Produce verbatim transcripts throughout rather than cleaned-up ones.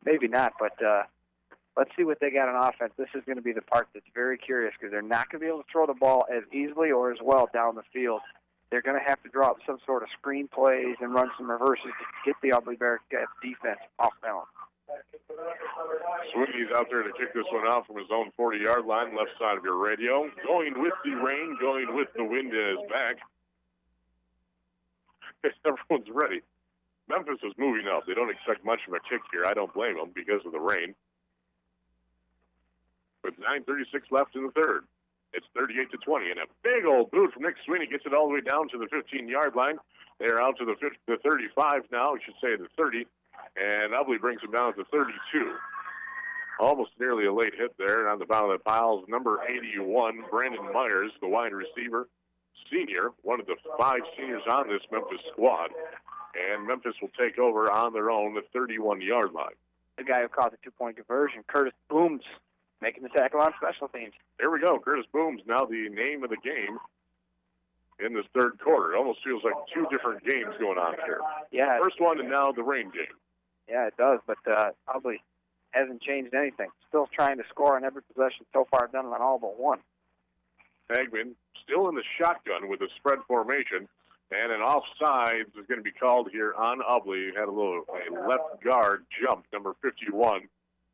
maybe not, but uh, let's see what they got on offense. This is going to be the part that's very curious because they're not going to be able to throw the ball as easily or as well down the field. They're going to have to draw up some sort of screen plays and run some reverses to get the Ubly Bearcats defense off balance. Sweeney's out there to kick this one out from his own forty-yard line, left side of your radio. Going with the rain, going with the wind in his back. Everyone's ready. Memphis is moving up. They don't expect much of a kick here. I don't blame them because of the rain. With nine thirty-six left in the third, it's thirty-eight to twenty, and a big old boot from Nick Sweeney gets it all the way down to the fifteen-yard line. They're out to the, fifty, the thirty-five now, I should say the thirty, and Ubly brings them down to thirty-two. Almost nearly a late hit there on the bottom of the pile. Number eighty-one, Brandon Myers, the wide receiver, senior, one of the five seniors on this Memphis squad. And Memphis will take over on their own, the thirty-one-yard line. The guy who caught the two-point conversion, Curtis Booms, making the tackle on special teams. There we go. Curtis Booms, now the name of the game in this third quarter. It almost feels like two different games going on here. Yeah. First one and now the rain game. Yeah, it does, but uh, Ubly hasn't changed anything. Still trying to score on every possession so far, done on all but one. Hagman still in the shotgun with a spread formation, and an offsides is going to be called here on Ubly. Had a little a left guard jump, number fifty-one.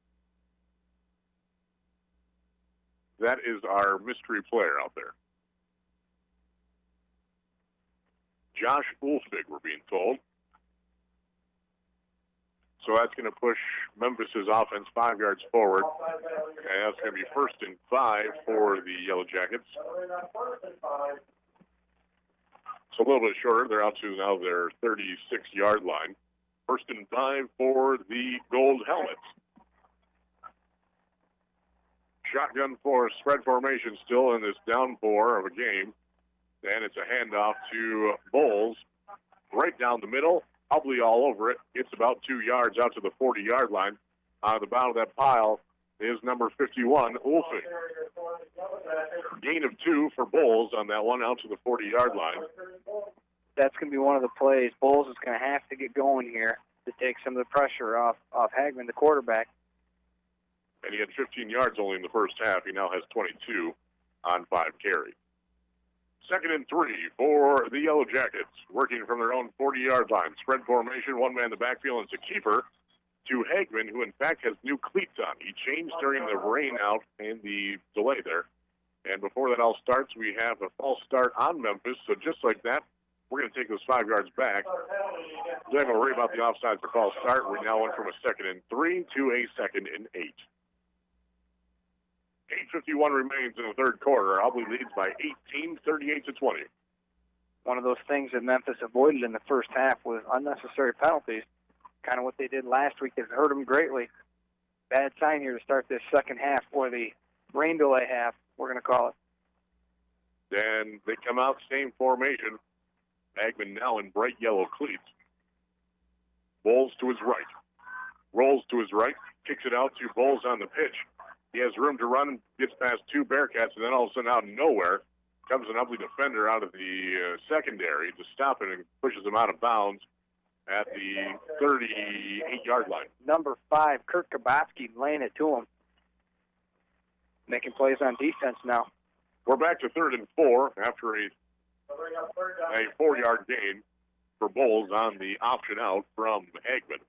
That is our mystery player out there. Josh Ulfig, we're being told. So that's going to push Memphis's offense five yards forward. And that's going to be first and five for the Yellow Jackets. So a little bit shorter. They're out to now their thirty-six-yard line. First and five for the Gold Helmets. Shotgun for spread formation still in this downpour of a game. And it's a handoff to Bowles. Right down the middle. Ubly all over it. It's about two yards out to the forty-yard line. On the bottom of that pile is number fifty-one, Ulfing. Gain of two for Bowles on that one out to the forty-yard line. That's going to be one of the plays. Bowles is going to have to get going here to take some of the pressure off, off Hagman, the quarterback. And he had fifteen yards only in the first half. He now has twenty-two on five carries. Second and three for the Yellow Jackets, working from their own forty-yard line. Spread formation, one man in the backfield, and it's a keeper to Hagman, who in fact has new cleats on. He changed during the rain out and the delay there. And before that all starts, we have a false start on Memphis. So just like that, we're going to take those five yards back. We're not going to worry about the offside for false start. We now went from a second and three to a second and eight. eight fifty-one remains in the third quarter. Ubly leads by eighteen, thirty-eight to twenty. One of those things that Memphis avoided in the first half was unnecessary penalties. Kind of what they did last week has hurt them greatly. Bad sign here to start this second half, or the rain delay half, we're going to call it. Then they come out, same formation. Hagman now in bright yellow cleats. Bowles to his right. Rolls to his right, kicks it out to Bowles on the pitch. He has room to run, gets past two Bearcats, and then all of a sudden out of nowhere comes an Ubly defender out of the uh, secondary to stop it and pushes him out of bounds at the thirty-eight-yard line. Number five, Kurt Kabatsky, laying it to him. Making plays on defense now. We're back to third and four after a, a four-yard gain for Bowles on the option out from Hagman.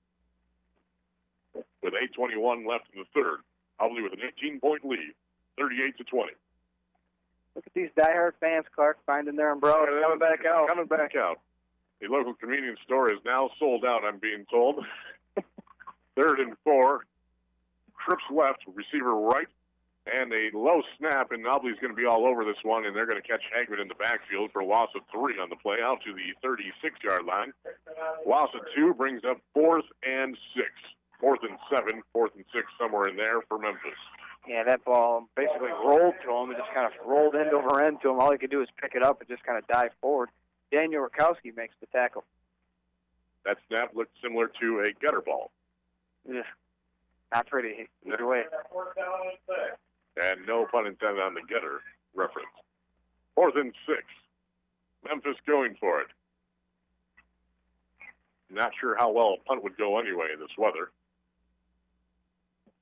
With eight twenty-one left in the third. Ubly with an eighteen-point lead, thirty-eight to twenty. Look at these diehard fans, Clark, finding their umbrella and coming back out. Coming back out. The local convenience store is now sold out, I'm being told. Third and four. Trips left, receiver right, and a low snap, and Ubly's going to be all over this one, and they're going to catch Hagman in the backfield for a loss of three on the play, out to the thirty-six-yard line. Loss of two brings up fourth and six. Fourth and seven, fourth and six, somewhere in there for Memphis. Yeah, that ball basically rolled to him. It just kind of rolled end over end to him. All he could do is pick it up and just kind of dive forward. Daniel Rakowski makes the tackle. That snap looked similar to a gutter ball. Yeah, not pretty either way. And no pun intended on the gutter reference. Fourth and six. Memphis going for it. Not sure how well a punt would go anyway in this weather.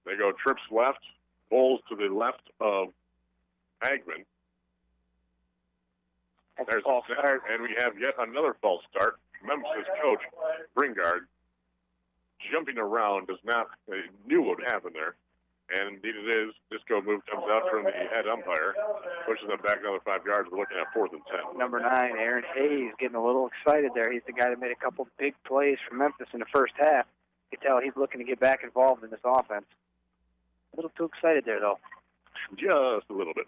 They go trips left, Bowles to the left of Hagman. That's There's a false a snap, start. and we have yet another false start. Memphis coach Bringard jumping around does not they knew what would happen there, and indeed it is. Disco move comes out from the head umpire, pushes them back another five yards. We're looking at fourth and ten. Number nine, Aaron Hayes, getting a little excited there. He's the guy that made a couple big plays for Memphis in the first half. You can tell he's looking to get back involved in this offense. A little too excited there, though. Just a little bit.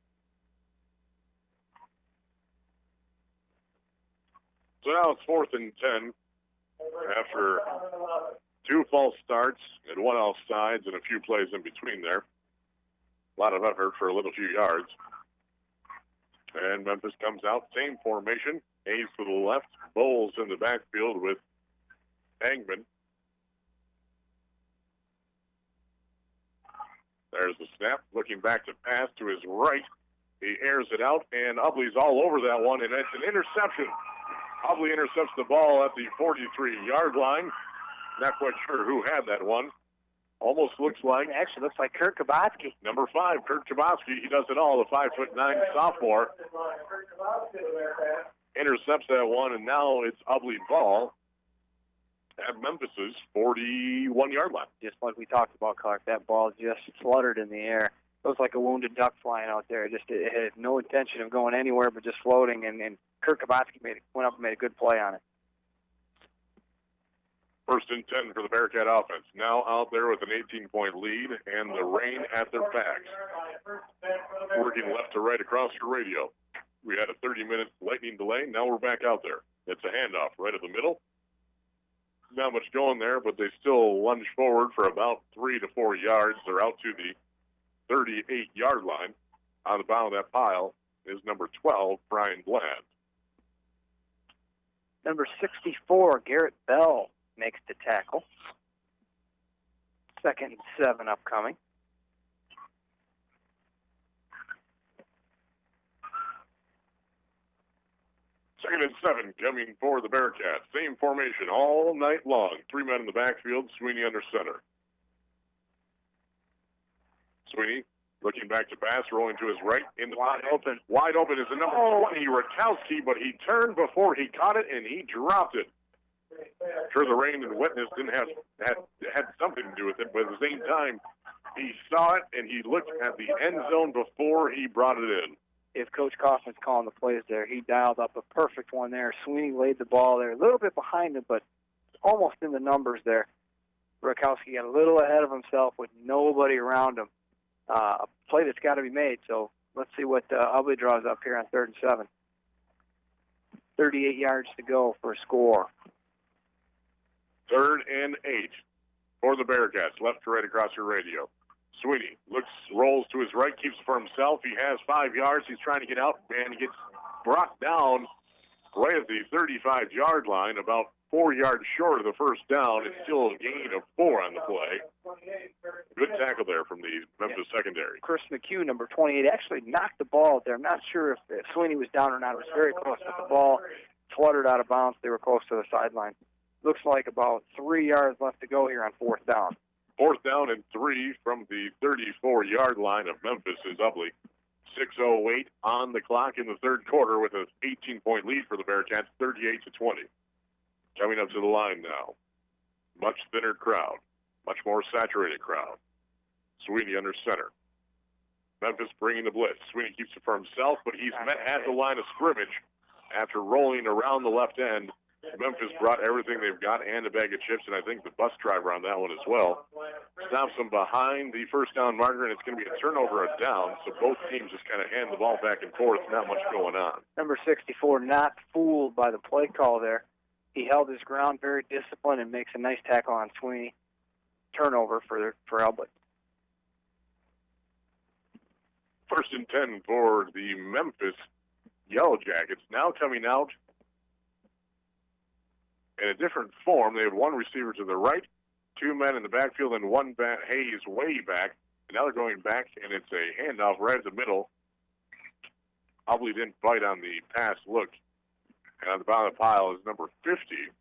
So now it's fourth and ten after two false starts and one offsides and a few plays in between there. A lot of effort for a little few yards. And Memphis comes out, same formation. Hayes to the left, Bowles in the backfield with Hagman. There's the snap, looking back to pass to his right. He airs it out, and Ubley's all over that one, and it's an interception. Ubley intercepts the ball at the forty-three-yard line. Not quite sure who had that one. Almost looks like... It actually looks like Kurt Kabatsky. Number five, Kurt Kabatsky. He does it all, the five foot nine sophomore. Intercepts that one, and now it's Ubley ball at Memphis's forty-one-yard line. Just like we talked about, Clark, that ball just fluttered in the air. It was like a wounded duck flying out there. It just it had no intention of going anywhere but just floating, and, and Kurt Kabatsky made, went up and made a good play on it. First and ten for the Bearcat offense. Now out there with an eighteen-point lead and the rain at their backs. Working left to right across your radio. We had a thirty-minute lightning delay. Now we're back out there. It's a handoff right at the middle. Not much going there, but they still lunge forward for about three to four yards. They're out to the thirty-eight-yard line. On the bottom of that pile is number twelve, Brian Bland. Number sixty-four, Garrett Bell, makes the tackle. Second and seven upcoming. Second and seven coming for the Bearcats. Same formation all night long. Three men in the backfield, Sweeney under center. Sweeney looking back to pass, rolling to his right. In the Wide open. Wide open is the number twenty, Rakowski, but he turned before he caught it, and he dropped it. Sure, the rain and wetness didn't have had, had something to do with it, but at the same time, he saw it, and he looked at the end zone before he brought it in. If Coach Kaufman's calling the plays there, he dialed up a perfect one there. Sweeney laid the ball there, a little bit behind him, but almost in the numbers there. Rakowski got a little ahead of himself with nobody around him. Uh, a play that's got to be made, so let's see what uh, Ubley draws up here on third and seven. thirty-eight yards to go for a score. Third and eight for the Bearcats, left to right across your radio. Sweeney looks, rolls to his right, keeps it for himself. He has five yards. He's trying to get out, and he gets brought down right at the thirty-five-yard line, about four yards short of the first down. It's still a gain of four on the play. Good tackle there from the Memphis yeah. secondary. Chris McHugh, number twenty-eight, actually knocked the ball out there. I'm not sure if, if Sweeney was down or not. It was very close, but the ball fluttered out of bounds. They were close to the sideline. Looks like about three yards left to go here on fourth down. Fourth down and three from the thirty-four-yard line of Memphis is Ubley. six oh eight on the clock in the third quarter with an eighteen-point lead for the Bearcats, thirty-eight to twenty. Coming up to the line now. Much thinner crowd. Much more saturated crowd. Sweeney under center. Memphis bringing the blitz. Sweeney keeps it for himself, but he's met at the line of scrimmage after rolling around the left end. Memphis brought everything they've got and a bag of chips, and I think the bus driver on that one as well. Stops them behind the first down marker, and it's going to be a turnover, a down, so both teams just kind of hand the ball back and forth. Not much going on. Number sixty-four, not fooled by the play call there. He held his ground, very disciplined, and makes a nice tackle on Sweeney. Turnover for for Albert. First and ten for the Memphis Yellow Jackets. Now coming out in a different form. They have one receiver to the right, two men in the backfield, and one back, Hayes way back. And now they're going back, and it's a handoff right at the middle. Ubley didn't bite on the pass look. And on the bottom of the pile is number fifty,